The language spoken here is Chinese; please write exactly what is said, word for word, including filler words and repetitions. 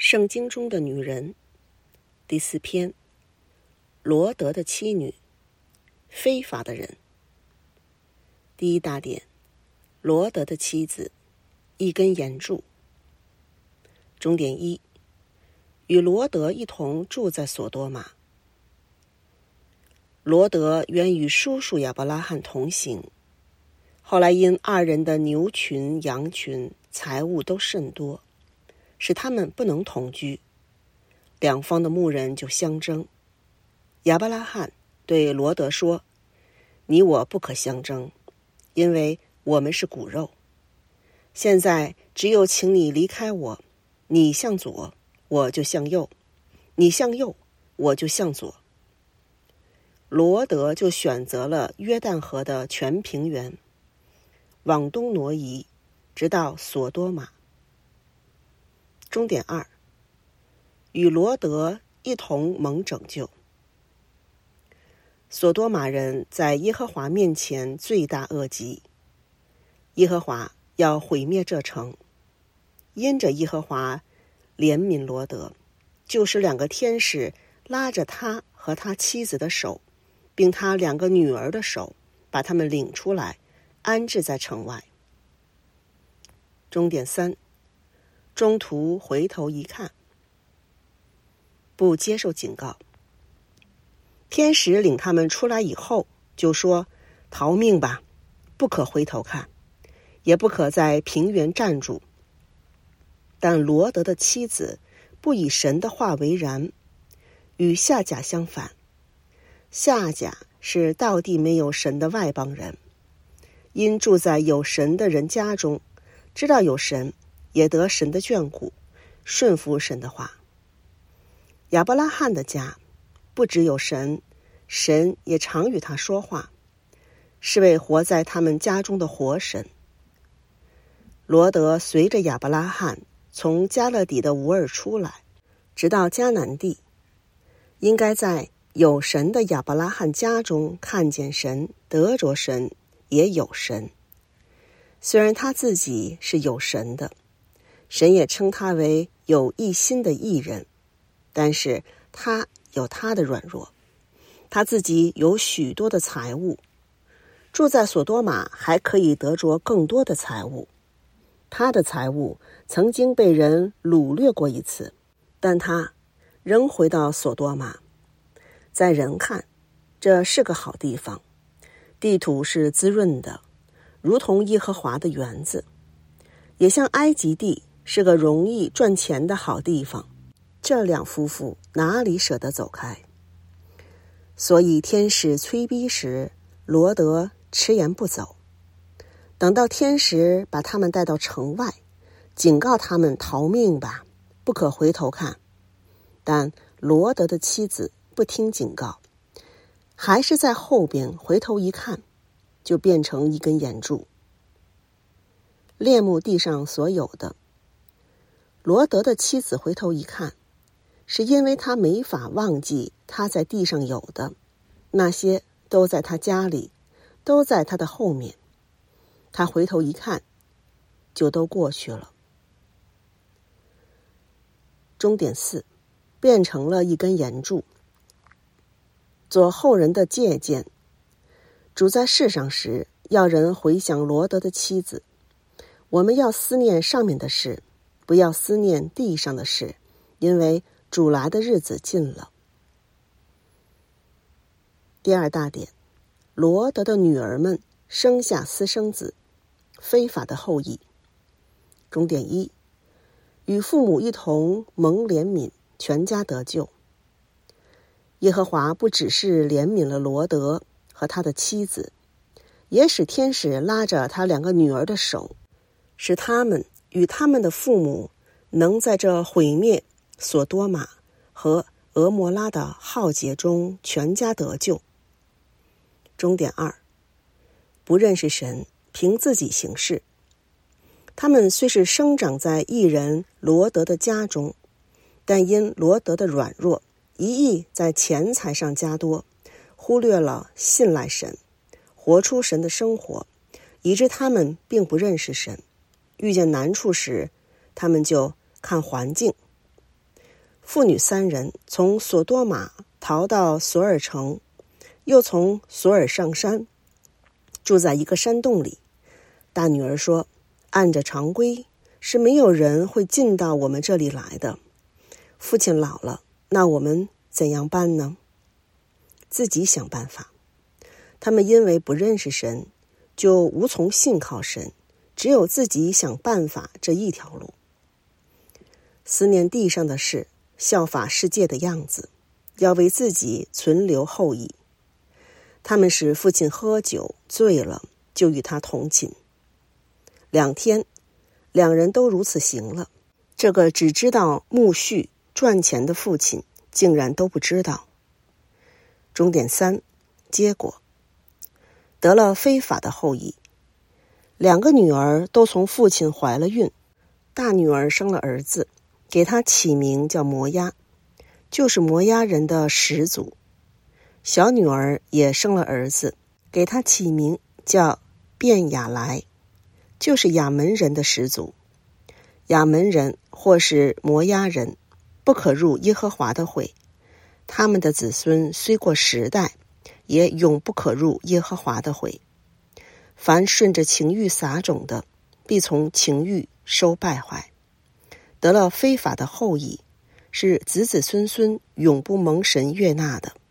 圣经中的女人，第四篇，罗德的妻女，非法的人。第一大点，罗德的妻子，一根眼柱。终点一，与罗德一同住在索多玛。罗德原与叔叔亚伯拉罕同行，后来因二人的牛群、羊群、财物都甚多，使他们不能同居，两方的牧人就相争。亚伯拉罕对罗德说：“你我不可相争，因为我们是骨肉。现在只有请你离开我，你向左，我就向右；你向右，我就向左。”罗德就选择了约旦河的全平原，往东挪移，直到索多玛。终点二，与罗德一同蒙拯救。索多玛人在耶和华面前罪大恶极，耶和华要毁灭这城。因着耶和华怜悯罗德，就使两个天使拉着他和他妻子的手，并他两个女儿的手，把他们领出来，安置在城外。终点三，中途回头一看，不接受警告。天使领他们出来以后，就说：“逃命吧，不可回头看，也不可在平原站住。”但罗德的妻子不以神的话为然，与夏甲相反。夏甲是道地没有神的外邦人，因住在有神的人家中，知道有神，也得神的眷顾，顺服神的话。亚伯拉罕的家不只有神，神也常与他说话，是为活在他们家中的活神。罗德随着亚伯拉罕从加勒底的吾尔出来，直到迦南地，应该在有神的亚伯拉罕家中看见神，得着神，也有神。虽然他自己是有神的，神也称他为有一心的义人，但是他有他的软弱，他自己有许多的财物，住在索多玛还可以得着更多的财物。他的财物曾经被人掳掠过一次，但他仍回到索多玛。在人看，这是个好地方，地土是滋润的，如同耶和华的园子，也像埃及地是个容易赚钱的好地方。这两夫妇哪里舍得走开？所以天使催逼时，罗德迟延不走。等到天使把他们带到城外，警告他们逃命吧，不可回头看。但罗德的妻子不听警告，还是在后边回头一看，就变成一根眼柱，恋慕地上所有的。罗德的妻子回头一看，是因为他没法忘记他在地上有的，那些都在他家里，都在他的后面。他回头一看，就都过去了。终点四，变成了一根眼柱。做后人的借鉴，主在世上时，要人回想罗德的妻子。我们要思念上面的事，不要思念地上的事，因为主来的日子近了。第二大点，罗德的女儿们生下私生子，非法的后裔。终点一，与父母一同蒙怜悯，全家得救。耶和华不只是怜悯了罗德和他的妻子，也使天使拉着他两个女儿的手，使他们与他们的父母能在这毁灭索多玛和俄摩拉的浩劫中全家得救。终点二，不认识神，凭自己行事。他们虽是生长在义人罗德的家中，但因罗德的软弱，一意在钱财上加多，忽略了信赖神，活出神的生活，以致他们并不认识神。遇见难处时，他们就看环境， 父女三人从索多玛逃到索尔城，又从索尔上山，住在一个山洞里。大女儿说，按着常规是没有人会进到我们这里来的。父亲老了，那我们怎样办呢？自己想办法。他们因为不认识神，就无从信靠神，只有自己想办法这一条路。思念地上的事，效法世界的样子，要为自己存留后裔。他们使父亲喝酒醉了，就与他同寝。两天，两人都如此行了。这个只知道慕蓄赚钱的父亲，竟然都不知道。终点三，结果得了非法的后裔。两个女儿都从父亲怀了孕，大女儿生了儿子，给他起名叫摩押，就是摩押人的始祖。小女儿也生了儿子，给他起名叫便雅来，就是亚门人的始祖。亚门人或是摩押人，不可入耶和华的会，他们的子孙虽过十代，也永不可入耶和华的会。凡顺着情欲撒种的，必从情欲收败坏。得了非法的后裔，是子子孙孙永不蒙神悦纳的。